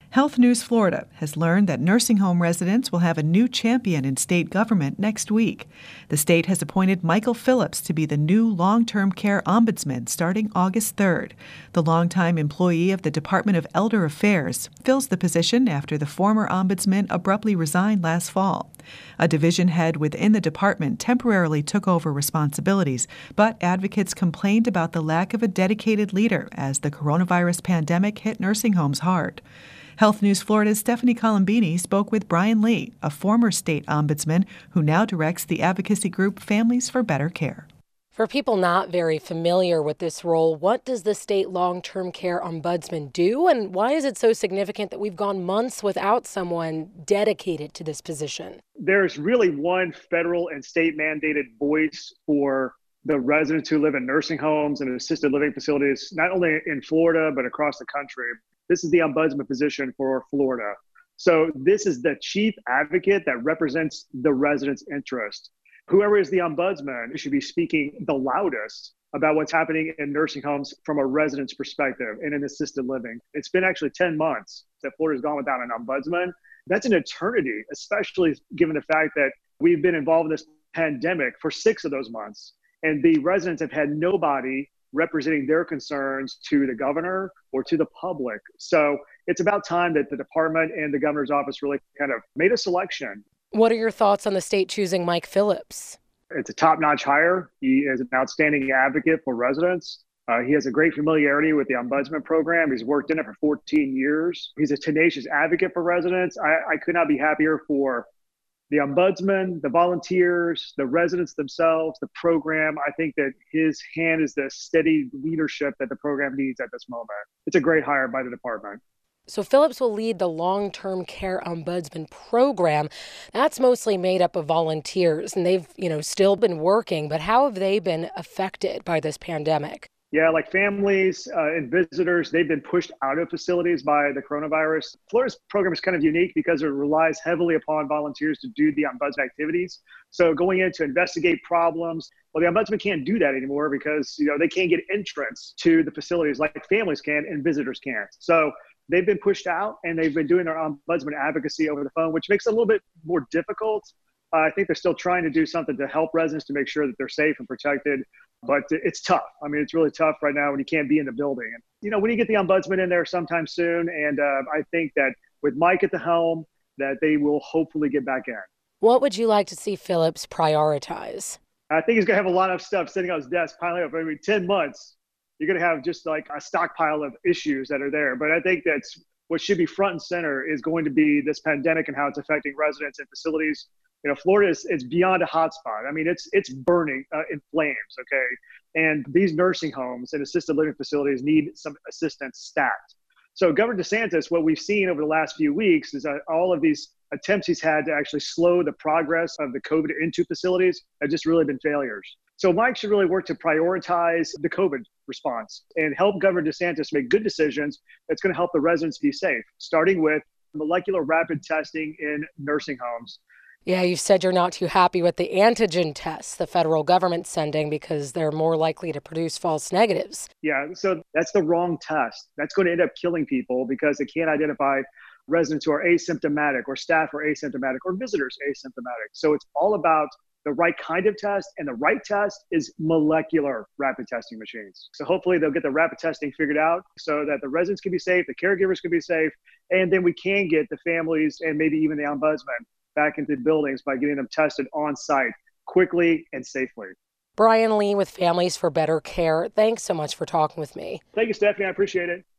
Health News Florida has learned that nursing home residents will have a new champion in state government next week. The state has appointed Michael Phillips to be the new long-term care ombudsman starting August 3rd. The longtime employee of the Department of Elder Affairs fills the position after the former ombudsman abruptly resigned last fall. A division head within the department temporarily took over responsibilities, but advocates complained about the lack of a dedicated leader as the coronavirus pandemic hit nursing homes hard. Health News Florida's Stephanie Colombini spoke with Brian Lee, a former state ombudsman who now directs the advocacy group Families for Better Care. For people not very familiar with this role, what does the state long-term care ombudsman do, and why is it so significant that we've gone months without someone dedicated to this position? There's really one federal and state mandated voice for the residents who live in nursing homes and assisted living facilities, not only in Florida, but across the country. This is the ombudsman position for Florida. So this is the chief advocate that represents the residents' interest. Whoever is the ombudsman should be speaking the loudest about what's happening in nursing homes from a resident's perspective and in assisted living. It's been actually 10 months that Florida's gone without an ombudsman. That's an eternity, especially given the fact that we've been involved in this pandemic for 6 of those months. And the residents have had nobody representing their concerns to the governor or to the public. So it's about time that the department and the governor's office really kind of made a selection. What are your thoughts on the state choosing Mike Phillips? It's a top-notch hire. He is an outstanding advocate for residents. He has a great familiarity with the ombudsman program. He's worked in it for 14 years. He's a tenacious advocate for residents. I could not be happier for the ombudsman, the volunteers, the residents themselves, the program. I think that his hand is the steady leadership that the program needs at this moment. It's a great hire by the department. So Phillips will lead the long-term care ombudsman program. That's mostly made up of volunteers, and they've, still been working. But how have they been affected by this pandemic? Yeah, like families and visitors, they've been pushed out of facilities by the coronavirus. Florida's program is kind of unique because it relies heavily upon volunteers to do the ombudsman activities. So going in to investigate problems, well, the ombudsman can't do that anymore because, they can't get entrance to the facilities like families can and visitors can't. So they've been pushed out and they've been doing their ombudsman advocacy over the phone, which makes it a little bit more difficult. I think they're still trying to do something to help residents to make sure that they're safe and protected. But it's tough. I mean, it's really tough right now when you can't be in the building. And, when you get the ombudsman in there sometime soon, and I think that with Mike at the helm, that they will hopefully get back in. What would you like to see Phillips prioritize? I think he's going to have a lot of stuff sitting on his desk piling up. 10 months, you're going to have just like a stockpile of issues that are there. But I think that's what should be front and center is going to be this pandemic and how it's affecting residents and facilities. Florida is beyond a hotspot. I mean, it's burning in flames, okay? And these nursing homes and assisted living facilities need some assistance stacked. So Governor DeSantis, what we've seen over the last few weeks is that all of these attempts he's had to actually slow the progress of the COVID into facilities have just really been failures. So Mike should really work to prioritize the COVID response and help Governor DeSantis make good decisions that's going to help the residents be safe, starting with molecular rapid testing in nursing homes. Yeah, you said you're not too happy with the antigen tests the federal government's sending because they're more likely to produce false negatives. Yeah, so that's the wrong test. That's going to end up killing people because it can't identify residents who are asymptomatic or staff are asymptomatic or visitors asymptomatic. So it's all about the right kind of test, and the right test is molecular rapid testing machines. So hopefully they'll get the rapid testing figured out so that the residents can be safe, the caregivers can be safe, and then we can get the families and maybe even the ombudsman back into buildings by getting them tested on site quickly and safely. Brian Lee with Families for Better Care, thanks so much for talking with me. Thank you, Stephanie. I appreciate it.